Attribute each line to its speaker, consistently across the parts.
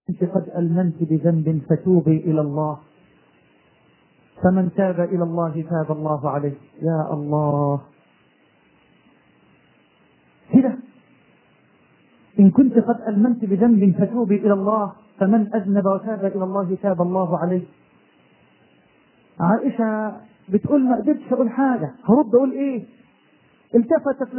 Speaker 1: أنت قد ألمنت بذنب فتوبي إلى الله، فمن تاب إلى الله تاب الله عليه. يا الله كده، إن كنت قد ألمنت بذنب فتوبي إلى الله، فمن أذنب وتاب إلى الله تاب الله عليه. عائشة بتقول ما قدرتش أقول حاجة، هرد أقول إيه؟ التفتت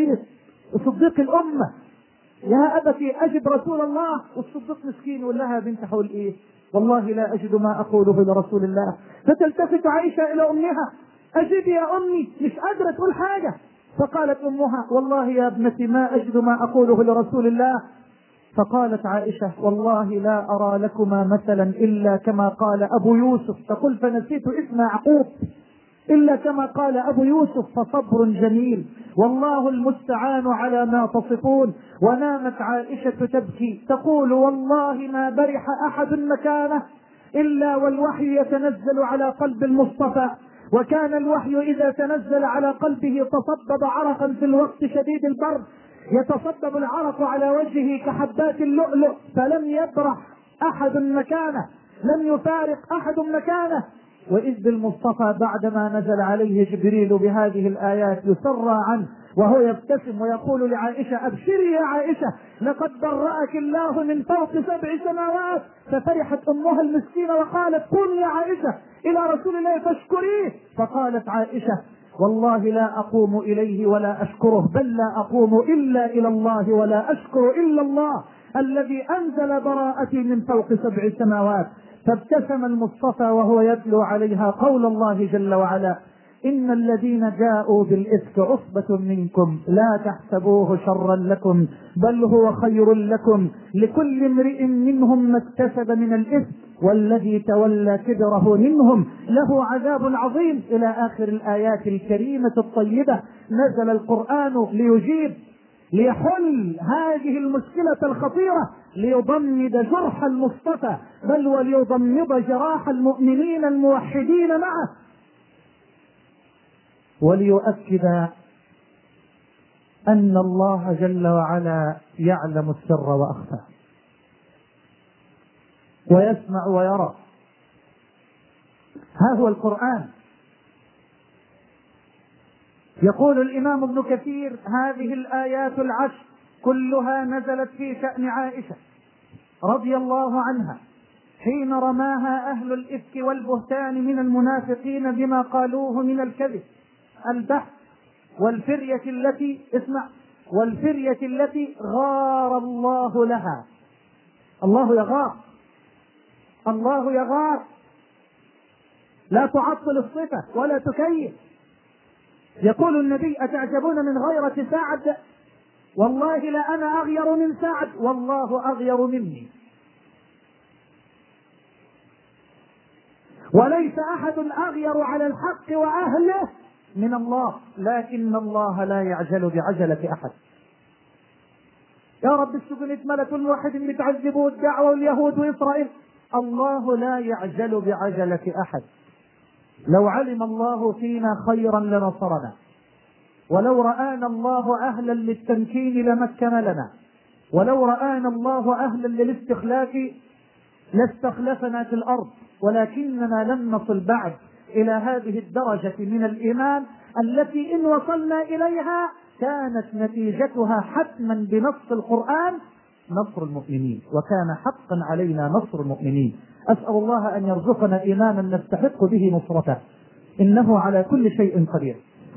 Speaker 1: للصديق الأمة، يا أبتي أجد رسول الله. والصديق مسكين يقول لها بنت حول إيه؟ والله لا أجد ما أقوله لرسول الله. فتلتفت عائشة إلى أمها، أجدي يا أمي، مش قادرة تقول حاجة. فقالت أمها والله يا ابنتي ما أجد ما أقوله لرسول الله. فقالت عائشة والله لا أرى لكما مثلا إلا كما قال أبو يوسف. تقول فنسيت اسم يعقوب، إلا كما قال أبو يوسف فصبر جميل والله المستعان على ما تصفون. ونامت عائشة تبكي تقول والله ما برح أحد مكانه إلا والوحي يتنزل على قلب المصطفى، وكان الوحي إذا تنزل على قلبه تصبب عرقا في الوقت شديد البرد، يتصبب العرق على وجهه كحبات اللؤلؤ، فلم يبرح أحد مكانه، لم يفارق أحد مكانه. وإذ بالمصطفى بعدما نزل عليه جبريل بهذه الآيات يسرى عنه وهو يبتسم ويقول لعائشة أبشري يا عائشة لقد برأك الله من فوق 7 سماوات. ففرحت أمها المسكينة وقالت قل يا عائشة إلى رسول الله فاشكريه. فقالت عائشة والله لا أقوم إليه ولا أشكره، بل لا أقوم إلا إلى الله ولا أشكر إلا الله الذي أنزل براءتي من فوق 7 سماوات. فابتسم المصطفى وهو يتلو عليها قول الله جل وعلا إن الذين جاءوا بالإفك عصبة منكم لا تحسبوه شرا لكم بل هو خير لكم لكل امرئ منهم ما اكتسب من الإثم والذي تولى كبره منهم له عذاب عظيم إلى آخر الآيات الكريمة الطيبة. نزل القرآن ليجيب، ليحل هذه المشكلة الخطيرة، ليضمد جرح المصطفى بل وليضمد جراح المؤمنين الموحدين معه، وليؤكد أن الله جل وعلا يعلم السر وأخفى ويسمع ويرى. ها هو القرآن. يقول الإمام ابن كثير هذه الآيات العشر كلها نزلت في شأن عائشة رضي الله عنها حين رماها أهل الإفك والبهتان من المنافقين بما قالوه من الكذب، البحث والفرية التي اسمع والفرية التي غار الله لها. الله يغار، الله يغار، لا تعطل الصفة ولا تكيف. يقول النبي أتعجبون من غيرة سعد؟ والله لا أنا أغير من سعد والله أغير مني. وليس أحد أغير على الحق وأهله من الله، لكن الله لا يعجل بعجلة أحد. يا رب السجن اتملت الموحدين بتعذبوا الدعوة واليهود وإسرائيل. الله لا يعجل بعجلة أحد. لو علم الله فينا خيرا لنصرنا، ولو رآنا الله أهلا للتمكين لمكن لنا، ولو رآنا الله أهلا للاستخلاف لاستخلفنا في الأرض، ولكننا لم نصل بعد إلى هذه الدرجة من الإيمان التي إن وصلنا إليها كانت نتيجتها حتما بنص القرآن نصر المؤمنين، وكان حقا علينا نصر المؤمنين. أسأل الله أن يرزقنا إيمانا نستحق به نصرته إنه على كل شيء قدير.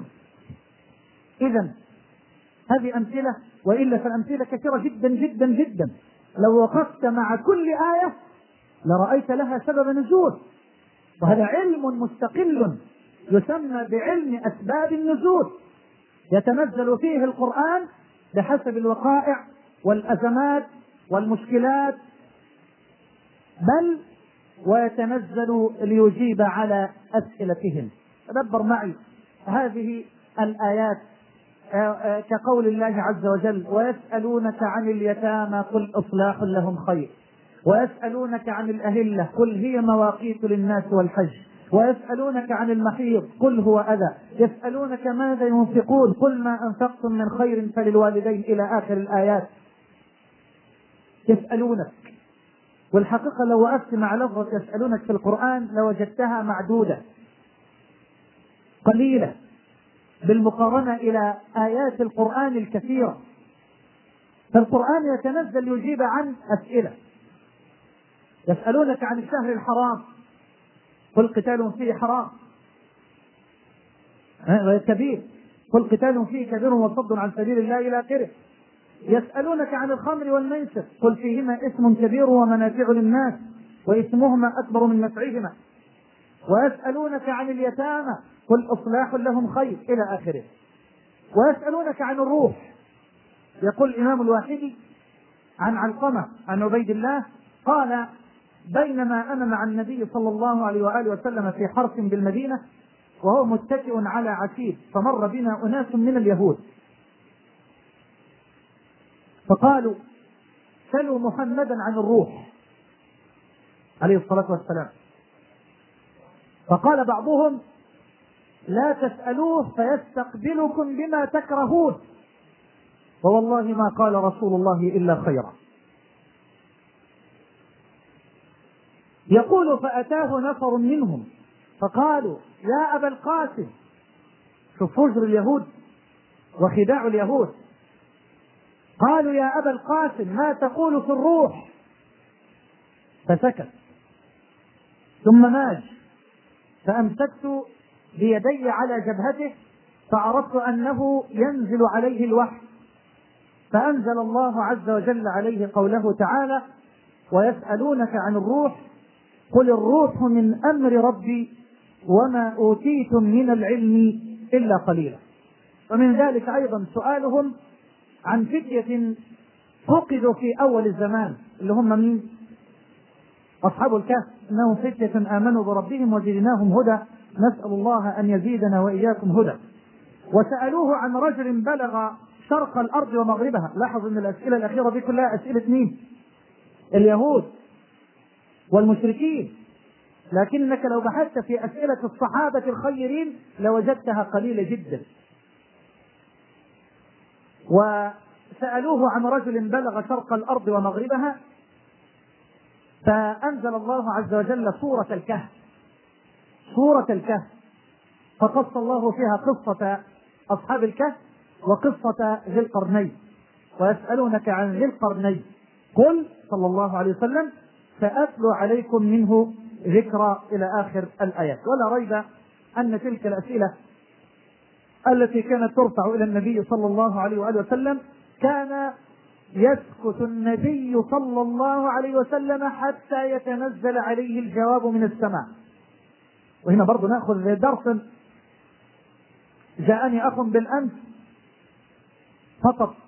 Speaker 1: إذن هذه أمثلة، وإلا فالأمثلة كثيرة جدا جدا جدا. لو وقفت مع كل آية لرأيت لها سبب نزول، وهذا علم مستقل يسمى بعلم أسباب النزول، يتنزل فيه القرآن بحسب الوقائع والأزمات والمشكلات، بل ويتنزل ليجيب على أسئلتهم. تدبر معي هذه الآيات كقول الله عز وجل ويسألونك عن اليتامى قل إصلاح لهم خير، ويسألونك عن الأهلة قل هي مواقيت للناس والحج، ويسألونك عن المحيض قل هو أذى، يسألونك ماذا ينفقون قل ما أنفقتم من خير فللوالدين إلى آخر الآيات. يسألونك والحقيقة لو وقفت مع لفظة يسألونك في القرآن لوجدتها معدودة قليلة بالمقارنة إلى آيات القرآن الكثيرة. فالقرآن يتنزل يجيب عن أسئلة. يسألونك عن الشهر الحرام قل قتال فيه حرام كبير، قل قتال فيه كبير وصد عن سبيل الله إلى آخره. يسألونك عن الخمر والميسر قل فيهما اسم كبير ومنافع للناس واسمهما أكبر من نفعهما. ويسألونك عن اليتامى قل إصلاح لهم خير إلى آخره. ويسألونك عن الروح، يقول الإمام الواحدي عن علقمة عن عبيد الله قال بينما أنا مع النبي صلى الله عليه وآله وسلم في حرس بالمدينة وهو متكئ على عتيد فمر بنا أناس من اليهود فقالوا سلوا محمدا عن الروح عليه الصلاة والسلام. فقال بعضهم لا تسألوه فيستقبلكم بما تكرهون ووالله ما قال رسول الله إلا خيرا. يقول فأتاه نفر منهم فقالوا يا أبا القاسم، شوف فجر اليهود وخداع اليهود، قالوا يا أبا القاسم ما تقول في الروح؟ فسكت ثم ماج فأمسكت بيدي على جبهته فعرفت أنه ينزل عليه الوحي فأنزل الله عز وجل عليه قوله تعالى ويسألونك عن الروح قل الروح من أمر ربي وما أوتيتم من العلم إلا قليلا. ومن ذلك أيضا سؤالهم عن فتية فقدوا في أول الزمان اللي هم مين؟ أصحاب الكهف، إنهم فتية آمنوا بربهم وزدناهم هدى نسأل الله أن يزيدنا وإياكم هدى. وسألوه عن رجل بلغ شرق الأرض ومغربها. لاحظ أن الأسئلة الأخيرة دي كلها أسئلة مين؟ اليهود والمشركين، لكنك لو بحثت في أسئلة الصحابة الخيرين لوجدتها قليلة جدا. وسألوه عن رجل بلغ شرق الأرض ومغربها فأنزل الله عز وجل سورة الكهف، سورة الكهف، فقص الله فيها قصة أصحاب الكهف وقصة ذي القرنين. ويسألونك عن ذي القرنين قل صلى الله عليه وسلم سأتلو عليكم منه ذكرى إلى آخر الآيات. ولا ريب أن تلك الأسئلة التي كانت ترفع إلى النبي صلى الله عليه وآله وسلم كان يسكت النبي صلى الله عليه وسلم حتى يتنزل عليه الجواب من السماء. وهنا برضو نأخذ درس. جاءني أخ بالأمس فقط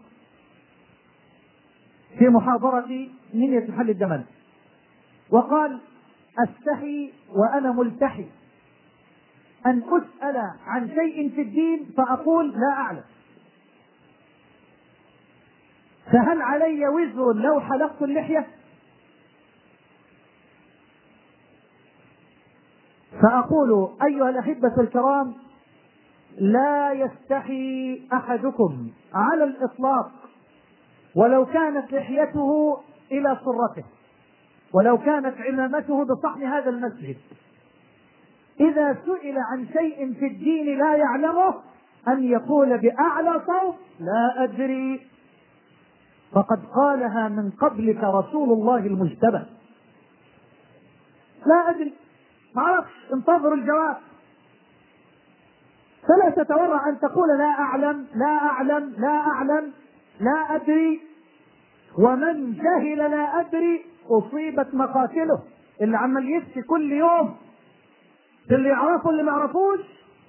Speaker 1: في محاضرة من محل الجمل وقال أستحي وأنا ملتحي أن أسأل عن شيء في الدين فأقول لا أعلم، فهل علي وزر لو حلقت اللحية؟ فأقول أيها الأحبة الكرام لا يستحي أحدكم على الإطلاق ولو كانت لحيته إلى سرته ولو كانت عمامته بصحن هذا المسجد إذا سئل عن شيء في الدين لا يعلمه أن يقول بأعلى صوت لا أدري، فقد قالها من قبلك رسول الله المجتبى. لا أدري، ما أعرفش، انتظر الجواب. فلا تتورع أن تقول لا أعلم لا أعلم لا أعلم لا أدري. ومن جهل لا أدري أصيبت مقاتله. اللي عمال يفتي كل يوم اللي يعرفه اللي ما يعرفوش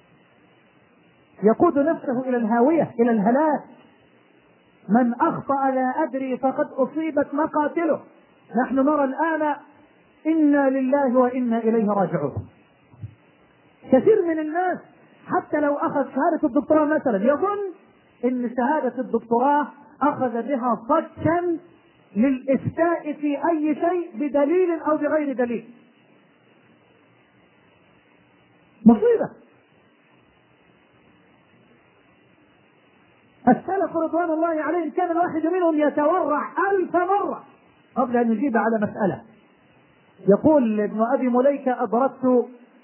Speaker 1: يقود نفسه إلى الهاوية إلى الهلاك. من أخطأ لا أدري فقد أصيبت مقاتله. نحن نرى الآن إنا لله وإنا إليه راجعون. كثير من الناس حتى لو أخذ شهادة الدكتوراه مثلا يظن إن شهادة الدكتوراه أخذ بها صكا للإفتاء في أي شيء بدليل أو بغير دليل. مصيبة. السلف رضوان الله عليهم كان الواحد منهم يتورع 1000 مرة قبل أن يجيب على مسألة. يقول ابن أبي مليكة: أدركت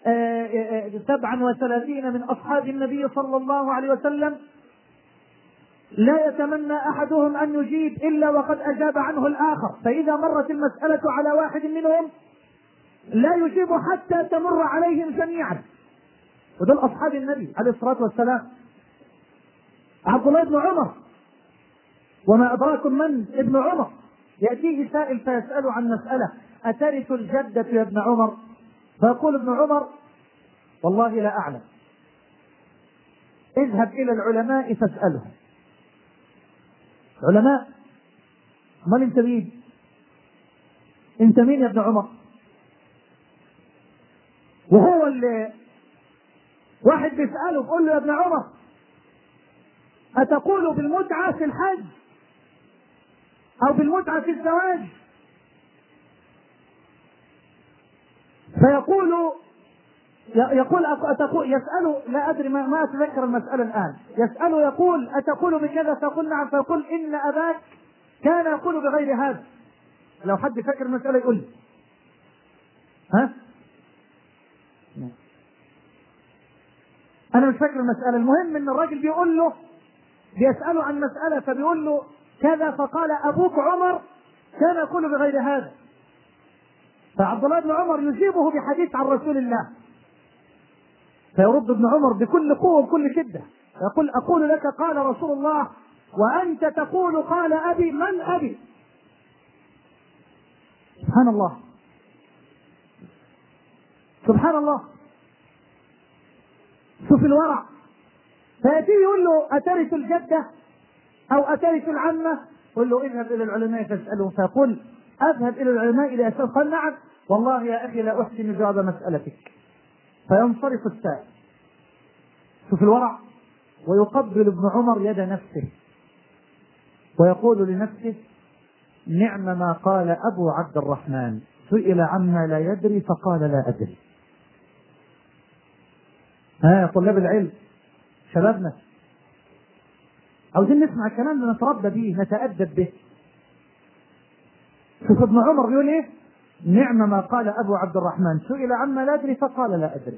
Speaker 1: 37 من أصحاب النبي صلى الله عليه وسلم لا يتمنى أحدهم أن يجيب إلا وقد أجاب عنه الآخر، فإذا مرت المسألة على واحد منهم لا يجيب حتى تمر عليهم جميعا. ودول أصحاب النبي عليه الصلاة والسلام. عبد الله بن عمر، وما أدراكم من ابن عمر، يأتيه سائل فيسأل عن مسألة: أترث الجدة يا ابن عمر؟ فيقول ابن عمر: والله لا أعلم، اذهب إلى العلماء فاسألهم. علماء؟ من انت مين؟ انت مين يا ابن عمر؟ وهو اللي واحد بيسأله بيقول له: يا ابن عمر، أتقول بالمتعة في الحج أو بالمتعة في الزواج؟ فيقول أتقول، يسأله، لا أدري ما أتذكر المسألة الآن، يسأله يقول: أتقول بكذا؟ فيقول: نعم. فيقول: إن أباك كان يقول بغير هذا. لو حد فكر المسألة يقول لي. ها؟ أنا مش فاكر المسألة. المهم إن الراجل بيقول له، بيسأله عن مسألة، فبيقول له كذا، فقال: أبوك عمر كان يقول بغير هذا. فعبد الله بن عمر يجيبه بحديث عن رسول الله، فيرد ابن عمر بكل قوة وبكل شدة، يقول: أقول لك قال رسول الله، وأنت تقول قال أبي. من أبي؟ سبحان الله، سبحان الله، شوف الورع. فيأتي يقول له: أترث الجدة أو أترث العمة؟ يقول له: اذهب إلى العلماء فاسألهم. فيقول: أذهب إلى العلماء لأسأل. قال: نعم. والله يا أخي لا أحسن جواب مسألتك. فينصرف السائل. شوف الورع. ويقبل ابن عمر يد نفسه ويقول لنفسه: نعم ما قال أبو عبد الرحمن، سئل عما لا يدري فقال لا أدري. يا طلاب العلم، شبابنا، عاوزين نسمع الكلام ده، نتربى به، نتأدب به. شوف ابن عمر بيقول ايه: نعم ما قال أبو عبد الرحمن، سئل عما لا أدري فقال لا أدري.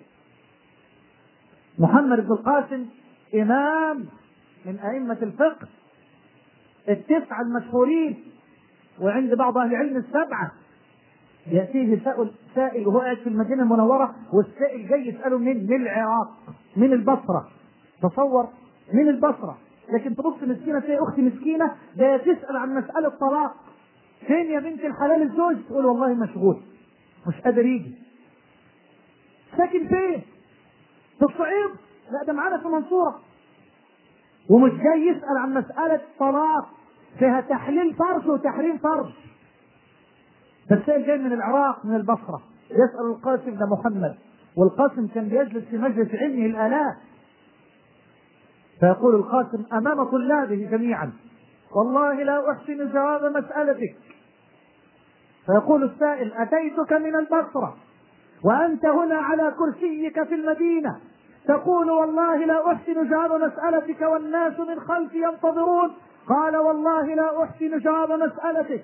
Speaker 1: محمد بن القاسم إمام من أئمة الفقه التسعة المشهورين، وعند بعض أهل العلم السبعة. يأتيه سائل وهو قاعد في المدينة المنورة، والسائل جاي يسأله من العراق، من البصرة. تصور، من البصرة. لكن تبص مسكينة تلاقي أختي مسكينة ده تسأل عن مسألة طلاق: فين يا بنت الحلال الزوج؟ تقول: والله مشغول مش قادر يجي. ساكن فين؟ في الصعيد؟ لا، ده معانا في المنصورة. ومش جاي يسأل عن مسألة طلاق فيها تحليل فرج وتحريم فرج. فالسائل جاي من العراق، من البصرة، يسأل القاسم بن محمد، والقاسم كان بيجلس في مجلس علمه الآلاف. فيقول القاسم أمام طلابه جميعا: والله لا أحسن جواب مسألتك. فيقول السائل: أتيتك من البصرة وأنت هنا على كرسيك في المدينة تقول والله لا أحسن جواب مسألتك والناس من خلفي ينتظرون. قال: والله لا أحسن جواب مسألتك.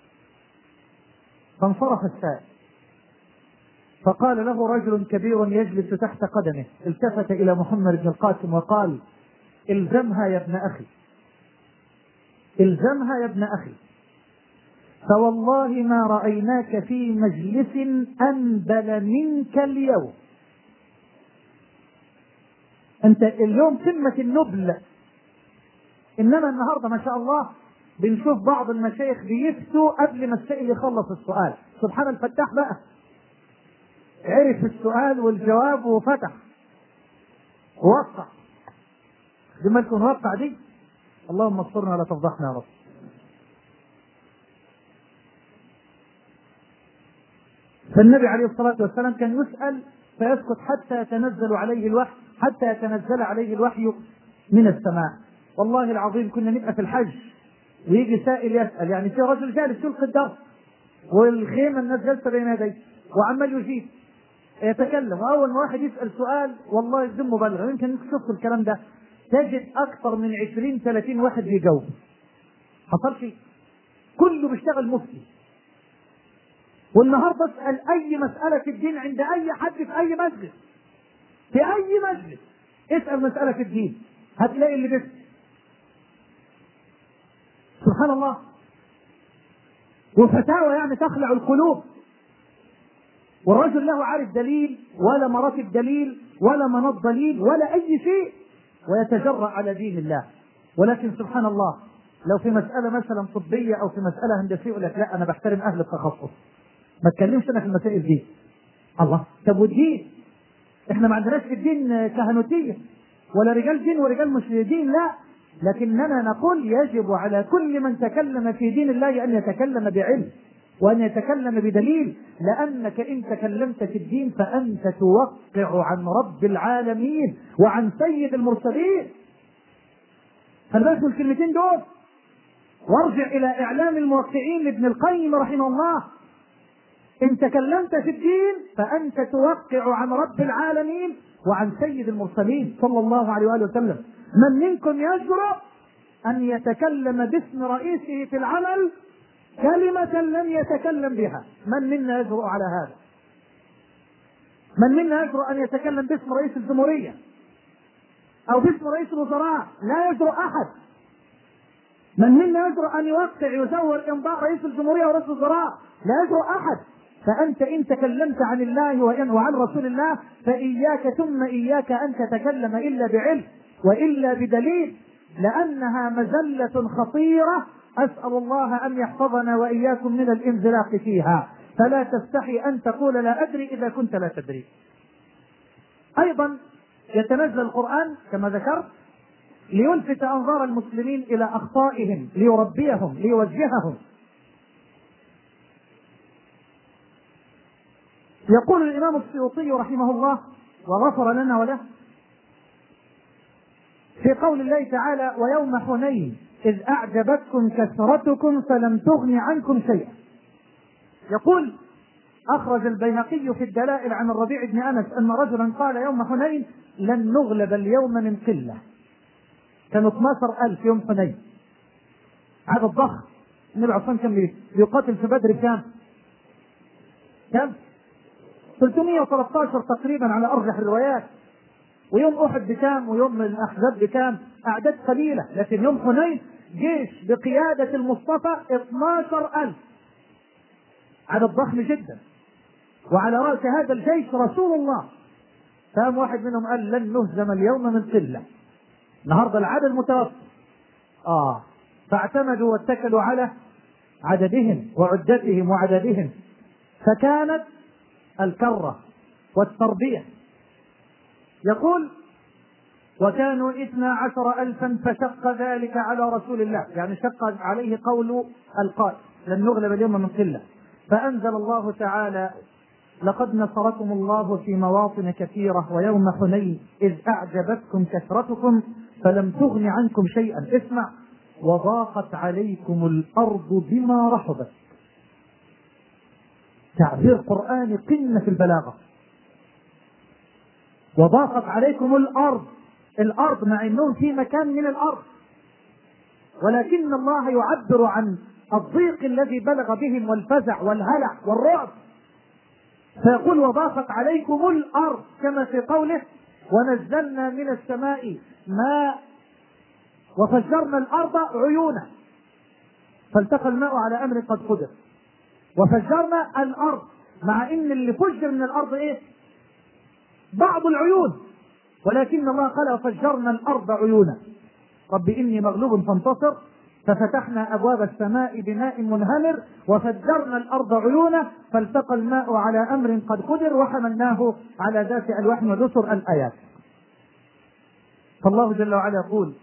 Speaker 1: فانصرف السائل، فقال له رجل كبير يجلس تحت قدمه، التفت إلى محمد بن القاسم وقال: الزمها يا ابن أخي، الزمها يا ابن أخي، فوالله ما رأيناك في مجلس أنبل منك اليوم. أنت اليوم قمة النبل، إنما النهاردة ما شاء الله بنشوف بعض المشايخ بيفتوا قبل ما السائل يخلص السؤال. سبحان الفتاح بقى، عرف السؤال والجواب وفتح ووقع. لما تكون وقع دي، اللهم اصبرنا ولا تفضحنا يا رب. فالنبي عليه الصلاة والسلام كان يسأل فيسكت حتى يتنزل عليه الوحي، حتى يتنزل عليه الوحي من السماء. والله العظيم كنا نبقى في الحج ويجي سائل يسأل، يعني في رجل جالس يلقي الدرس والخيمة الناس جالسة بين يديه وعمال يجيب يتكلم، وأول ما واحد يسأل سؤال والله الذم مبالغة، يمكن شفت الكلام ده، تجد أكثر من 20-30 واحد بيجاوب. حصل شيء، كله بيشتغل مفتي. والنهارده اسال اي مساله في الدين عند اي حد في اي مجلس، في اي مجلس اسال مساله في الدين هتلاقي اللي بس. سبحان الله. وفتاوى يعني تخلع القلوب، والرجل له عارف دليل ولا مراتب دليل ولا مناط دليل ولا اي شيء، ويتجرأ على دين الله. ولكن سبحان الله، لو في مسألة مثلا طبية او في مسألة هندسية يقول لك لا انا بحترم اهل التخصص، ما اتكلمش انا في المسائل دي. الله، طب والدين؟ احنا ما عندناش في الدين كهنوتية ولا رجال دين ورجال مش دين، لا، لكننا نقول يجب على كل من تكلم في دين الله ان يتكلم بعلم وان يتكلم بدليل، لانك ان تكلمت في الدين فانت توقع عن رب العالمين وعن سيد المرسلين. فالبس الكلمتين دول، وارجع الى اعلام الموقعين لابن القيم رحمه الله. ان تكلمت في الدين فانت توقع عن رب العالمين وعن سيد المرسلين صلى الله عليه وآله وسلم. من منكم يجرؤ ان يتكلم باسم رئيسه في العمل كلمة لم يتكلم بها؟ من منا يجرؤ على هذا؟ من منا يجرؤ ان يتكلم باسم رئيس الجمهورية او باسم رئيس الوزراء؟ لا يجرؤ احد. من منا يجرؤ ان يوقع يزور امضاء رئيس الجمهورية ورئيس الوزراء؟ لا يجرؤ احد. فانت ان تكلمت عن الله وعن رسول الله فاياك ثم اياك ان تتكلم الا بعلم والا بدليل، لانها مزلة خطيرة. اسال الله ان يحفظنا واياكم من الانزلاق فيها. فلا تستحي ان تقول لا ادري اذا كنت لا تدري. ايضا يتنزل القرآن كما ذكرت ليلفت انظار المسلمين الى اخطائهم، ليربيهم، ليوجههم. يقول الامام السيوطي رحمه الله وغفر لنا وله في قول الله تعالى: ويوم حنين إذ أعجبتكم كثرتكم فلم تغن عنكم شيئا. يقول: أخرج البيهقي في الدلائل عن الربيع بن أنس أن رجلا قال يوم حنين: لن نغلب اليوم من قلة. كانوا 12,000 يوم حنين، عدد ضخم. النبي عليه الصلاة والسلام كان بيقاتل في بدر كام؟ 313 تقريبا على أرجح الروايات. ويوم أحد بكام؟ ويوم الأحزاب بكام؟ أعداد قليلة. لكن يوم حنين جيش بقيادة المصطفى 12,000، عدد ضخم جدا. وعلى رأس هذا الجيش رسول الله. فقام واحد منهم قال: لن نهزم اليوم من قلة. النهارده العدد متوسط. فاعتمدوا واتكلوا على عددهم وعدتهم وعددهم، فكانت الكرة والتربية. يقول: وكانوا 12,000 فشق ذلك على رسول الله، يعني شق عليه قول القائل لن نغلب اليوم من قلة. فأنزل الله تعالى: لقد نصركم الله في مواطن كثيرة ويوم حنين إذ أعجبتكم كثرتكم فلم تغن عنكم شيئا. اسمع: وضاقت عليكم الأرض بما رحبت. تعبير قرآني قمة في البلاغة. وضاقت عليكم الأرض مع أنهم في مكان من الأرض، ولكن الله يعبر عن الضيق الذي بلغ بهم والفزع والهلع والرعب، فيقول: وضاقت عليكم الأرض، كما في قوله: ونزلنا من السماء ماء وفجرنا الأرض عيونا فالتقى الماء على أمر قد قدر. وفجرنا الأرض، مع إن اللي فجر من الأرض إيه؟ بعض العيون، ولكن الله قال: وفجرنا الأرض عيونا. رب إني مغلوب فانتصر، ففتحنا أبواب السماء بماء منهمر وفجرنا الأرض عيونا فالتقى الماء على أمر قد قدر وحملناه على ذات ألواح ودسر. الآيات. فالله جل وعلا يقول: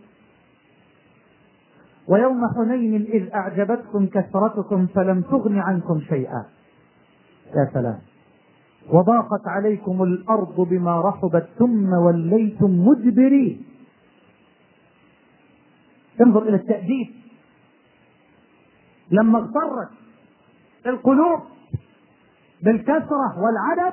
Speaker 1: ويوم حنين إذ أعجبتكم كثرتكم فلم تغن عنكم شيئا. يا سلام. وضاقت عليكم الأرض بما رحبت ثم وليتم مدبرين. انظر إلى التأديب. لما اغترت القلوب بالكثرة والعدد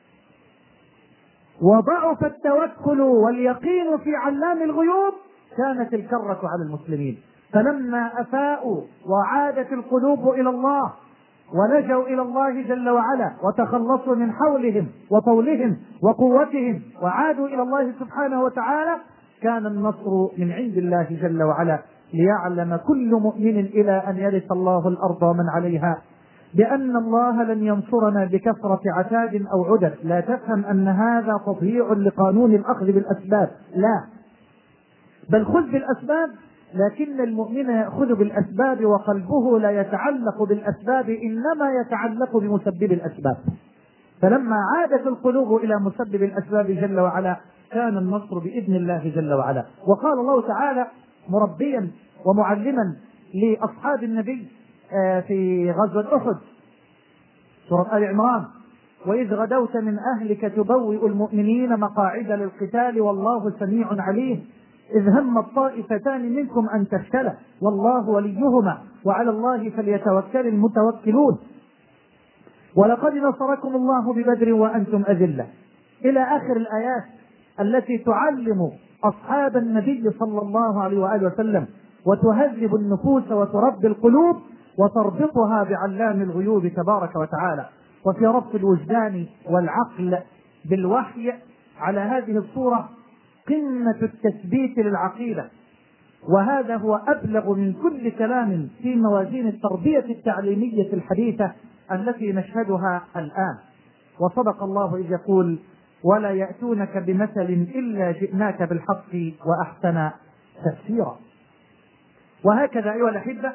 Speaker 1: وضعف التوكل واليقين في علام الغيوب كانت الكرة على المسلمين. فلما أفاءوا وعادت القلوب إلى الله ولجوا إلى الله جل وعلا وتخلصوا من حولهم وطولهم وقوتهم وعادوا إلى الله سبحانه وتعالى، كان النصر من عند الله جل وعلا، ليعلم كل مؤمن إلى أن يرث الله الأرض ومن عليها بأن الله لن ينصرنا بكثرة عتاد أو عدد. لا تفهم أن هذا تضييع لقانون الأخذ بالأسباب، لا، بل خذ بالأسباب، لكن المؤمن يأخذ بالأسباب وقلبه لا يتعلق بالأسباب، إنما يتعلق بمسبب الأسباب. فلما عادت القلوب إلى مسبب الأسباب جل وعلا كان النصر بإذن الله جل وعلا. وقال الله تعالى مربيا ومعلما لأصحاب النبي في غزوة أحد، سورة آل عمران: وإذ غدوت من أهلك تبوئ المؤمنين مقاعد للقتال والله سميع عليم إذ هم الطائفتان منكم أن تفشلا والله وليهما وعلى الله فليتوكل المتوكلون ولقد نصركم الله ببدر وأنتم أذلة، إلى آخر الآيات التي تعلم أصحاب النبي صلى الله عليه وآله وسلم وتهذب النفوس وتربي القلوب وتربطها بعلام الغيوب تبارك وتعالى. وفي ربط الوجدان والعقل بالوحي على هذه الصورة قمة التثبيت للعقيدة، وهذا هو أبلغ من كل كلام في موازين التربية التعليمية الحديثة التي نشهدها الآن. وصدق الله إذ يقول: ولا يأتونك بمثل إلا جئناك بالحق وأحسن تفسيرا. وهكذا أيها الأحبة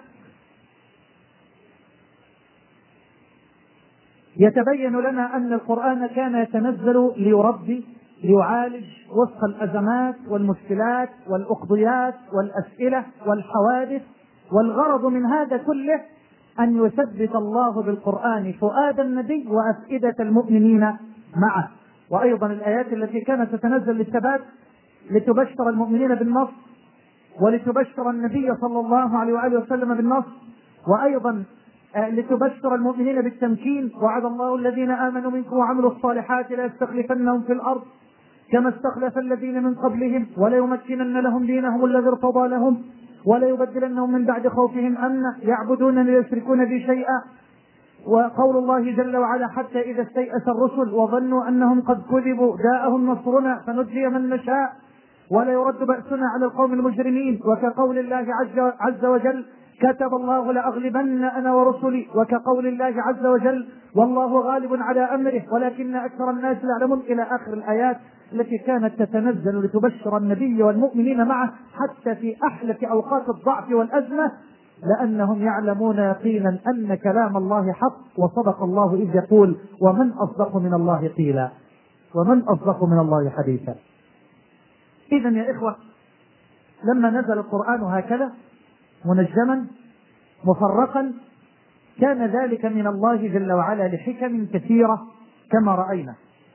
Speaker 1: يتبين لنا أن القرآن كان يتنزل ليربي، ليعالج وفق الأزمات والمشكلات والأقضيات والأسئلة والحوادث، والغرض من هذا كله أن يثبت الله بالقرآن فؤاد النبي وأفئدة المؤمنين معه. وأيضا الآيات التي كانت تتنزل للثبات لتبشر المؤمنين بالنصر ولتبشر النبي صلى الله عليه وآله وسلم بالنصر، وأيضا لتبشر المؤمنين بالتمكين: وعد الله الذين آمنوا منكم وعملوا الصالحات ليستخلفنهم في الأرض كما استخلف الذين من قبلهم وليمكنن لهم دينهم الذي ارتضى لهم وليبدلنهم من بعد خوفهم أمنا يعبدونني لا يشركون بي شيئا. وقول الله جل وعلا: حتى إذا استيأس الرسل وظنوا أنهم قد كذبوا جاءهم نصرنا فنجي من نشاء ولا يرد بأسنا على القوم المجرمين. وكقول الله عز وجل: كتب الله لأغلبن أنا ورسلي. وكقول الله عز وجل: والله غالب على أمره ولكن أكثر الناس لا يعلمون، إلى آخر الآيات التي كانت تتنزل لتبشر النبي والمؤمنين معه حتى في أحلك أوقات الضعف والأزمة، لأنهم يعلمون يقينا أن كلام الله حق. وصدق الله إذ يقول: ومن أصدق من الله قيلا ومن أصدق من الله حديثا. إذن يا إخوة، لما نزل القرآن هكذا منجما مفرقا كان ذلك من الله جل وعلا لحكم كثيرة كما رأينا.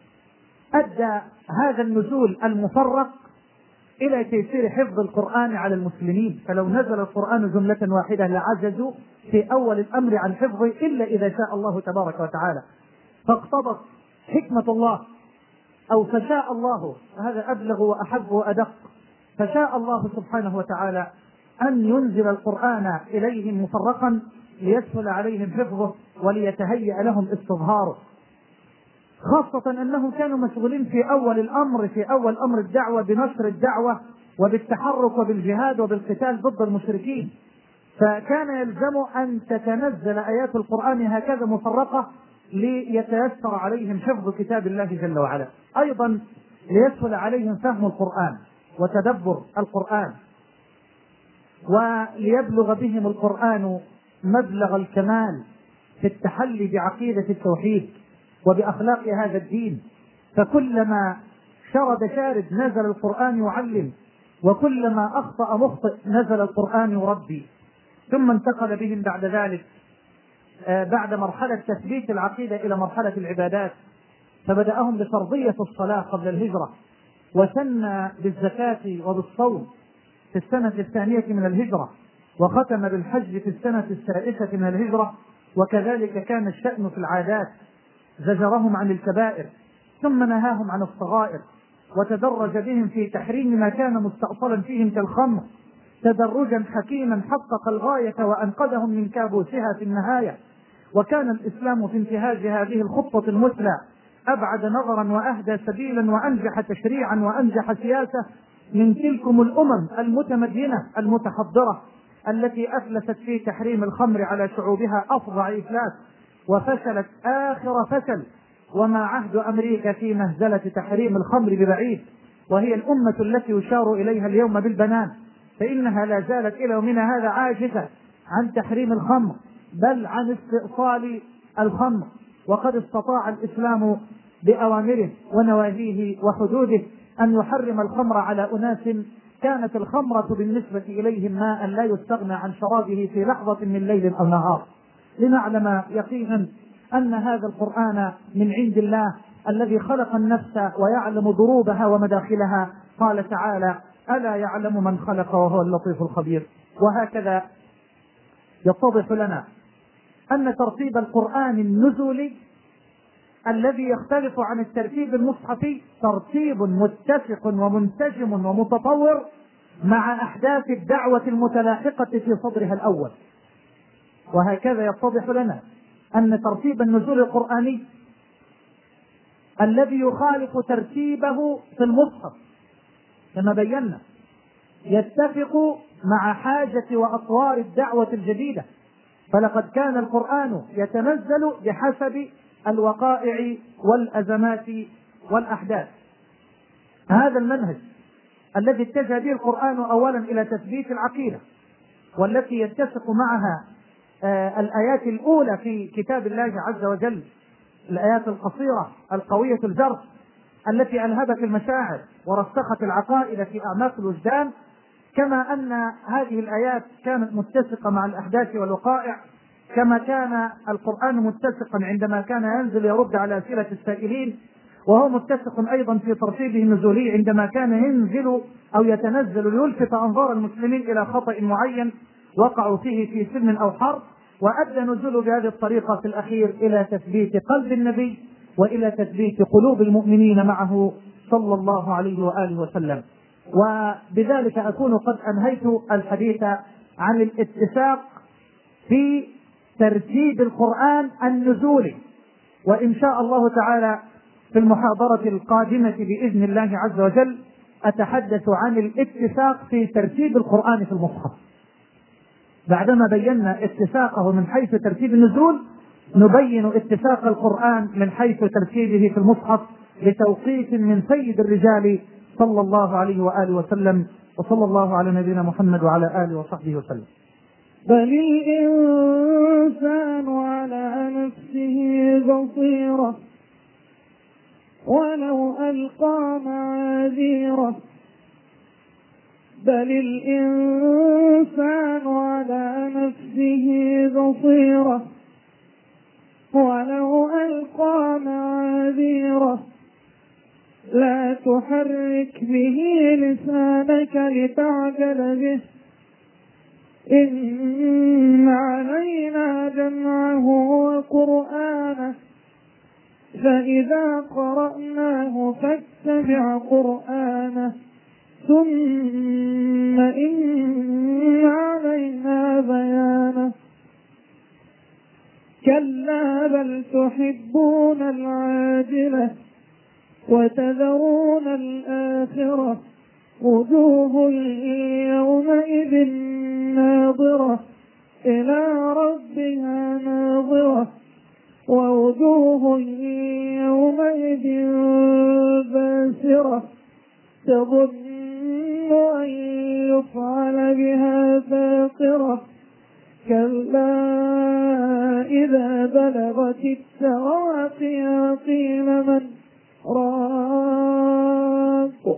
Speaker 1: أدى هذا النزول المفرق إلى تيسير حفظ القرآن على المسلمين، فلو نزل القرآن جملة واحدة لعجزوا في أول الأمر عن حفظه إلا إذا شاء الله تبارك وتعالى. فاقتضت حكمة الله أو فشاء الله، هذا أبلغ وأحب وأدق، فشاء الله سبحانه وتعالى أن ينزل القرآن إليهم مفرقا ليسهل عليهم حفظه وليتهيأ لهم استظهاره، خاصة أنهم كانوا مشغولين في أول أمر الدعوة بنشر الدعوة وبالتحرك وبالجهاد وبالقتال ضد المشركين، فكان يلزم أن تتنزل آيات القرآن هكذا مفرقة ليتيسر عليهم حفظ كتاب الله جل وعلا، أيضا ليسهل عليهم فهم القرآن وتدبر القرآن، وليبلغ بهم القرآن مبلغ الكمال في التحلي بعقيدة التوحيد وبأخلاق هذا الدين. فكلما شرد شارد نزل القرآن يعلم، وكلما أخطأ مخطئ نزل القرآن يربي. ثم انتقل بهم بعد ذلك بعد مرحلة تثبيت العقيدة إلى مرحلة العبادات، فبدأهم بفرضية الصلاة قبل الهجرة، وثنى بالزكاة وبالصوم في السنة الثانية من الهجرة، وختم بالحج في السنة السادسة من الهجرة. وكذلك كان الشأن في العادات، زجرهم عن الكبائر ثم نهاهم عن الصغائر، وتدرج بهم في تحريم ما كان مستأصلا فيهم كالخمر تدرجا حكيما حقق الغاية وأنقذهم من كابوسها في النهاية. وكان الإسلام في انتهاج هذه الخطة المثلى أبعد نظرا وأهدى سبيلا وأنجح تشريعا وأنجح سياسة من تلكم الأمم المتمدنة المتحضرة التي أفلست في تحريم الخمر على شعوبها أفظع إفلاس وفشلت آخر فشل. وما عهد أمريكا في مهزلة تحريم الخمر ببعيد، وهي الأمة التي يشار إليها اليوم بالبنان، فإنها لا زالت إلى يومنا هذا عاجزة عن تحريم الخمر بل عن استئصال الخمر. وقد استطاع الإسلام بأوامره ونواهيه وحدوده أن يحرم الخمر على أناس كانت الخمرة بالنسبة إليهم ماء لا يستغنى عن شرابه في لحظة من ليل أو نهار، لنعلم يقينا أن هذا القرآن من عند الله الذي خلق النفس ويعلم ضروبها ومداخلها. قال تعالى: ألا يعلم من خلق وهو اللطيف الخبير. وهكذا يتضح لنا أن ترتيب القرآن النزولي الذي يختلف عن الترتيب المصحفي ترتيب متسق ومنسجم ومتطور مع أحداث الدعوة المتلاحقة في صدرها الأول. وهكذا يتضح لنا أن ترتيب النزول القرآني الذي يخالف ترتيبه في المصحف كما بينا يتفق مع حاجة وأطوار الدعوة الجديدة، فلقد كان القرآن يتنزل بحسب الوقائع والأزمات والأحداث. هذا المنهج الذي اتجه به القرآن أولا إلى تثبيت العقيدة، والتي يتفق معها الآيات الأولى في كتاب الله عز وجل، الآيات القصيرة القوية الجرح التي ألهبت المشاعر ورسخت العقائد في أعماق الوجدان، كما أن هذه الآيات كانت متسقة مع الأحداث والوقائع، كما كان القرآن متسقا عندما كان ينزل يرد على أسئلة السائلين، وهو متسق أيضا في ترتيبه النزولي عندما كان ينزل أو يتنزل ليلفت أنظار المسلمين إلى خطأ معين وقعوا فيه في سلم أو حرب، وأدى نزوله بهذه الطريقة في الأخير إلى تثبيت قلب النبي وإلى تثبيت قلوب المؤمنين معه صلى الله عليه وآله وسلم. وبذلك أكون قد أنهيت الحديث عن الاتساق في ترتيب القرآن النزولي، وإن شاء الله تعالى في المحاضرة القادمة بإذن الله عز وجل أتحدث عن الاتساق في ترتيب القرآن في المصحف. بعدما بينا اتساقه من حيث ترتيب النزول، نبين اتساق القرآن من حيث ترتيبه في المصحف لتوقيت من سيد الرجال صلى الله عليه وآله وسلم. وصلى الله على نبينا محمد وعلى آله وصحبه وسلم.
Speaker 2: بل الإنسان على نفسه بصيرة ولو ألقى معاذيره. بل الإنسان على نفسه بصيرة ولو ألقى معاذيره. لا تحرك به لسانك لتعجل به. إن علينا جمعه وقرآنه فإذا قرأناه فاتبع قرآنه ثم إن علينا بيانه. كلا بل تحبون العاجلة وتذرون الآخرة. وجوه يومئذ ناظرة إلى ربها ناظرة ووجوه يومئذ باسرة تظن أن يفعل بها فاقرة. كلا إذا بلغت التراقي وقيل من راق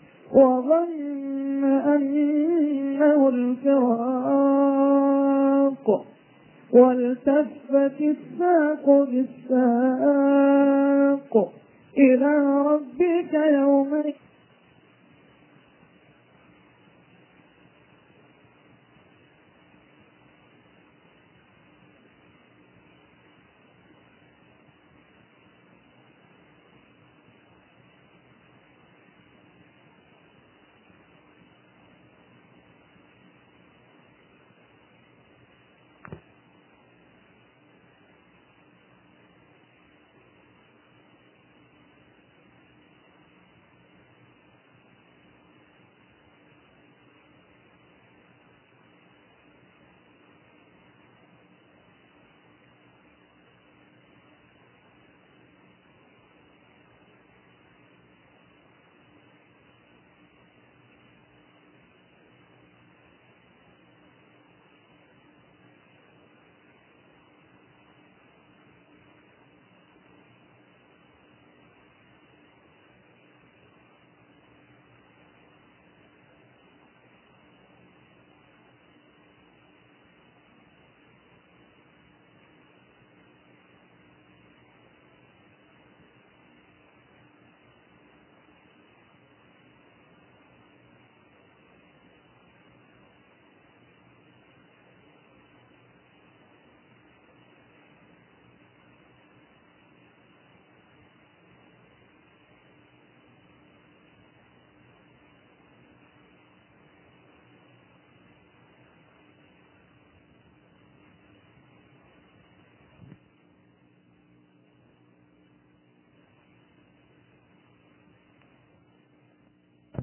Speaker 2: وظن أنه الفراق والتفت الساق بالساق إلى ربك يومئذ.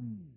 Speaker 1: السلام.